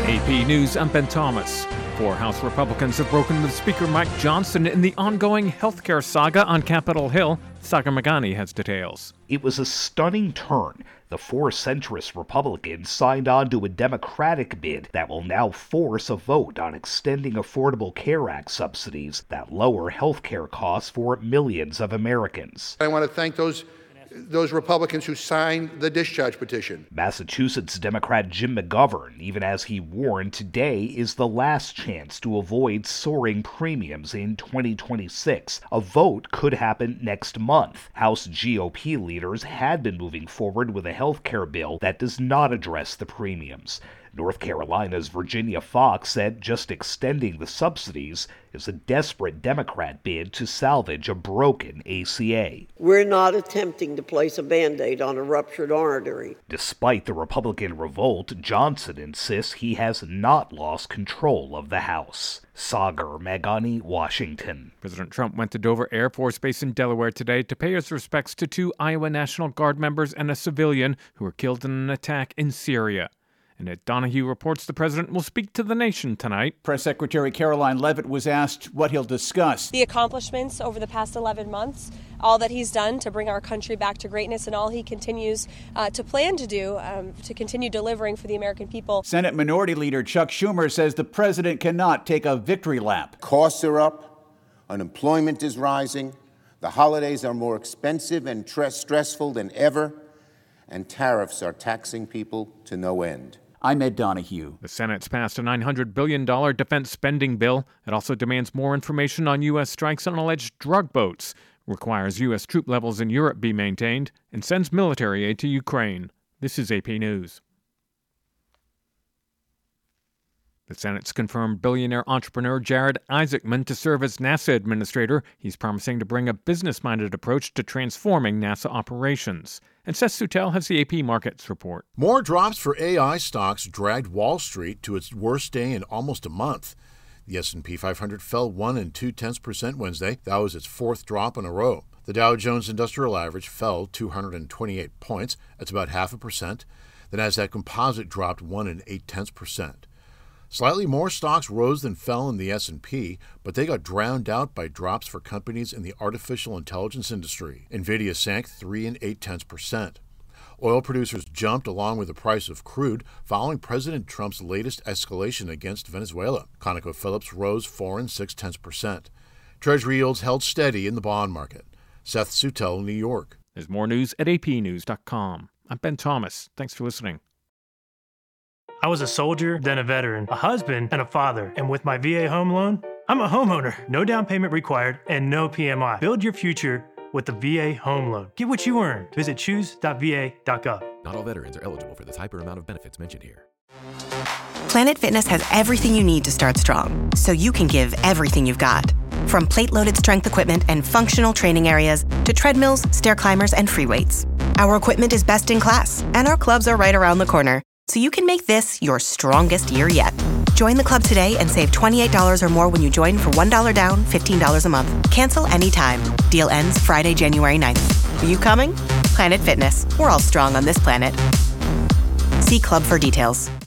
AP News, I'm Ben Thomas. 4 House Republicans have broken with Speaker Mike Johnson in the ongoing healthcare saga on Capitol Hill. Sagar Meghani has details. It was a stunning turn. The 4 centrist Republicans signed on to a Democratic bid that will now force a vote on extending Affordable Care Act subsidies that lower health care costs for millions of Americans. I want to thank those Republicans who signed the discharge petition. Massachusetts Democrat Jim McGovern, even as he warned today is the last chance to avoid soaring premiums in 2026. A vote could happen next month. House GOP leaders had been moving forward with a health care bill that does not address the premiums. North Carolina's Virginia Foxx said just extending the subsidies is a desperate Democrat bid to salvage a broken ACA. We're not attempting to place a Band-Aid on a ruptured artery. Despite the Republican revolt, Johnson insists he has not lost control of the House. Sagar Meghani, Washington. President Trump went to Dover Air Force Base in Delaware today to pay his respects to 2 Iowa National Guard members and a civilian who were killed in an attack in Syria. And Ed Donahue reports the president will speak to the nation tonight. Press Secretary Caroline Leavitt was asked what he'll discuss. The accomplishments over the past 11 months, all that he's done to bring our country back to greatness, and all he continues to plan to do to continue delivering for the American people. Senate Minority Leader Chuck Schumer says the president cannot take a victory lap. Costs are up, unemployment is rising, the holidays are more expensive and stressful than ever, and tariffs are taxing people to no end. I'm Ed Donahue. The Senate's passed a $900 billion defense spending bill. It also demands more information on U.S. strikes on alleged drug boats, requires U.S. troop levels in Europe be maintained, and sends military aid to Ukraine. This is AP News. The Senate's confirmed billionaire entrepreneur Jared Isaacman to serve as NASA administrator. He's promising to bring a business-minded approach to transforming NASA operations. And Seth Sutel has the AP Markets report. More drops for AI stocks dragged Wall Street to its worst day in almost a month. The S&P 500 fell 1 2/10% Wednesday. That was its 4th drop in a row. The Dow Jones Industrial Average fell 228 points. That's about 0.5%. The Nasdaq Composite dropped 1 0.8%. Slightly more stocks rose than fell in the S&P, but they got drowned out by drops for companies in the artificial intelligence industry. Nvidia sank 3 0.8%. Oil producers jumped along with the price of crude following President Trump's latest escalation against Venezuela. ConocoPhillips rose 4 0.6%. Treasury yields held steady in the bond market. Seth Sutel, New York. There's more news at apnews.com. I'm Ben Thomas. Thanks for listening. I was a soldier, then a veteran, a husband, and a father. And with my VA home loan, I'm a homeowner. No down payment required and no PMI. Build your future with the VA home loan. Get what you earned. Visit choose.va.gov. Not all veterans are eligible for the type or amount of benefits mentioned here. Planet Fitness has everything you need to start strong, so you can give everything you've got. From plate-loaded strength equipment and functional training areas to treadmills, stair climbers, and free weights. Our equipment is best in class, and our clubs are right around the corner, so you can make this your strongest year yet. Join the club today and save $28 or more when you join for $1 down, $15 a month. Cancel anytime. Deal ends Friday, January 9th. Are you coming? Planet Fitness. We're all strong on this planet. See club for details.